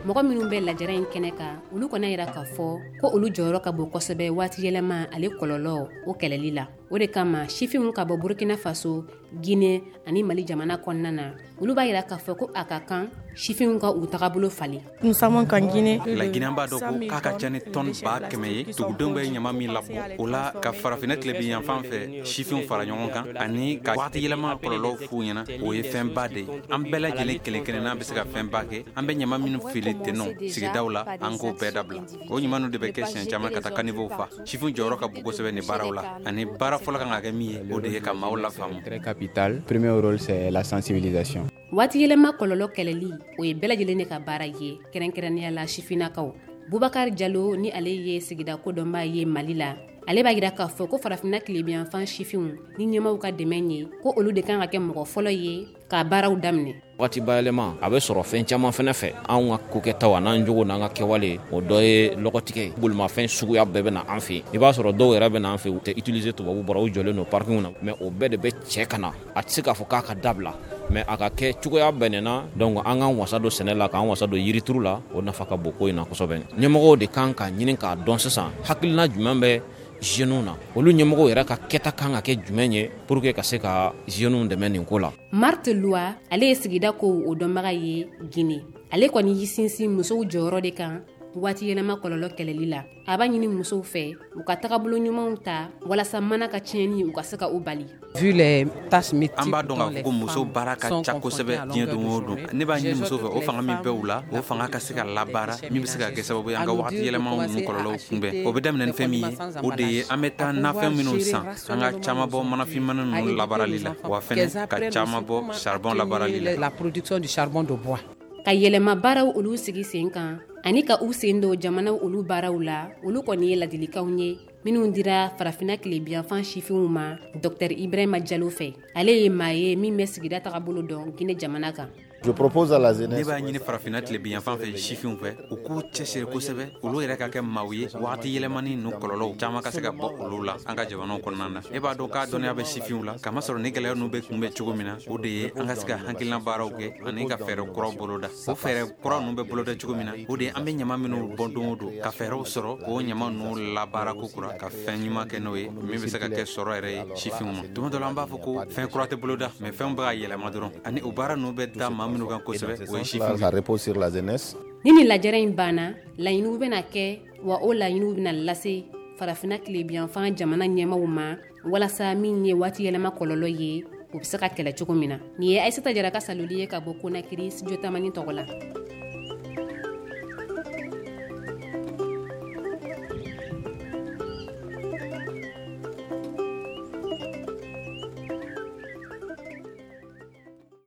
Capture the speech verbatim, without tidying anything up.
mɔgɔ minnu bɛ lajɛrɛ in kɛnɛ kan olu kɔnɔ yira k'a fɔ ko olu jɔyɔrɔ ka bon kosɛbɛ waati yɛlɛma ale kɔlɔlɔ o kɛlɛli la. O de kama sifinw ka bɔ Burkina Faso, Guinée ani Mali jamana kɔnɔna na olu b'a yira k'a fɔ ko a ka kan sifinw ka u tagabolo falen. Nous sommes en Guinée. La Guinée b'a dɔn ko k'a ka ca ni tɔni ba kɛmɛ ye dugudenw bɛ ɲama min labɔ o la ka farafinna tile bi yan fan fɛ sifinw fara ɲɔgɔn kan ani ka waati yɛlɛma kɔlɔlɔw f'u ɲɛna o ye fɛnba de ye. An bɛɛ lajɛlen kelen kelen n'an bɛ se ka fɛnba kɛ an bɛ ɲama minnu fili tennɔ sigidaw la an k'o bɛɛ dabila. O ɲama ninnu de bɛ kɛ siɲɛ caman ka taa kanivew fa. Sifinw jɔyɔrɔ ka bon kosɛbɛ nin baaraw la ani baara fɔlɔ kan ka kɛ min ye o de ye ka maaw lafaamu. Très capital. Premier rôle c'est la sensibilisation. Waati yɛlɛma kɔlɔlɔ kɛlɛli o ye bɛɛ lajɛlen de ka baara ye kɛrɛnkɛrɛnnenya la sifinnakaw. Bubakar Jalo ni ale ye sigida kodɔnba ye Mali la. Ale b'a yira k'a fɔ ko farafinna tilebiyanfan sifinw ni ɲɛmaw ka dɛmɛ ye ko olu de kan ka kɛ mɔgɔ fɔlɔ ye ka baaraw daminɛ. Waati bayɛlɛma a bɛ sɔrɔ fɛn caman fɛnɛ fɛ anw ka kokɛtaw an'an jogo n'an ka kɛwale o dɔ ye lɔgɔtigɛ ye bolimafɛn suguya bɛɛ bɛ na an fɛ i b'a sɔrɔ dɔw yɛrɛ bɛ na an fɛ u tɛ utiliser tubabu bɔra u jɔlen don parking na mais o bɛɛ de bɛ cɛ ka na a tɛ se k'a fɔ k'a ka dabila mais a ka kɛ cogoya bɛnnɛna donc an k'an wasa don sɛnɛ la k'an wasa don yirituru la o nafa ka bon ko in na kosɛbɛ. Ɲɛmɔgɔw de kan ka ɲini k'a dɔn sisan hakilina jumɛn bɛ jeunes na olu ɲɛmɔgɔw yɛrɛ ka kɛta kan ka kɛ jumɛn ye pour que ka se ka jeunes dɛmɛ nin ko la. Marthe Lua ale ye sigida ko o dɔnbaga ye Guinée. Ale kɔni y'i sinsin musow jɔyɔrɔ de kan waati yɛlɛma kɔlɔlɔ kɛlɛli la. A b'a ɲini musow fɛ u ka tagabolo ɲumanw ta walasa mana ka tiɲɛni u ka se ka u bali. Vu les tâches multiples an b'a dɔn k'a fɔ ko muso baara ka ca kosɛbɛ diɲɛ don o don ne b'a ɲini muso fɛ o fanga min bɛ u la o fanga ka se ka labaara min bɛ se ka kɛ sababu ye an ka waati yɛlɛmaw ninnu kɔlɔlɔw kunbɛn o bɛ daminɛ ni fɛn min ye o de ye an bɛ taa nafɛn minnu san an ka caman bɔ manafinmani ninnu labaarali la wa fɛnɛ ka caman bɔ charbon labaarali la. La production du charbon de bois. Ka yɛlɛma baaraw olu sigi sen kan ani ka u sen don jamanaw olu baaraw la olu kɔni ye ladilikanw ye minnu dira farafinna tilebiyanfan sifinw ma Dr Ibrahima Jalo fɛ. Ale ye maa ye min bɛ sigida tagabolo dɔn Guinée jamana kan. Je propose à la jeunesse. Ne b'a ɲini farafinna tilebiyanfan fɛ sifinw fɛ u k'u cɛsiri kosɛbɛ olu yɛrɛ ka kɛ maaw ye waati yɛlɛmani n'u kɔlɔlɔw caman ka se ka bɔ olu la an ka jamanaw kɔnɔna na. Ne b'a dɔn k'a dɔnniya bɛ sifinw la kamasɔrɔ ni gɛlɛya n'u bɛ kunbɛn cogo min na o de ye an ka se ka hakilina baaraw kɛ ani ka fɛɛrɛ kuraw boloda. O fɛɛrɛ kura ninnu bɛ boloda cogo min na o de ye an bɛ ɲama minnu bɔ don o don ka fɛɛrɛw sɔrɔ k'o ɲama ninnu labaara ko kura ka fɛn ɲuman kɛ n'o ye min bɛ se ka kɛ sɔrɔ yɛrɛ ye sifinw ma. Tuma dɔ la an b'a fɔ ko fɛn kura tɛ boloda mais fɛnw bɛ ka yɛlɛma dɔrɔn ani o baara ninnu bɛ da maa minnu kan kosɛbɛ. Ça repose sur la jeunesse. Ni ni lajɛrɛ in banna laɲiniw bɛna kɛ wa o laɲiniw bɛna lase farafinna tilebiyanfan jamana ɲɛmaw ma walasa min ye waati yɛlɛma kɔlɔlɔ ye o bɛ se ka kɛlɛ cogo min na. Nin ye Aissata Jara ka saloli ye ka bɔ Conakry studio tamani tɔgɔ la.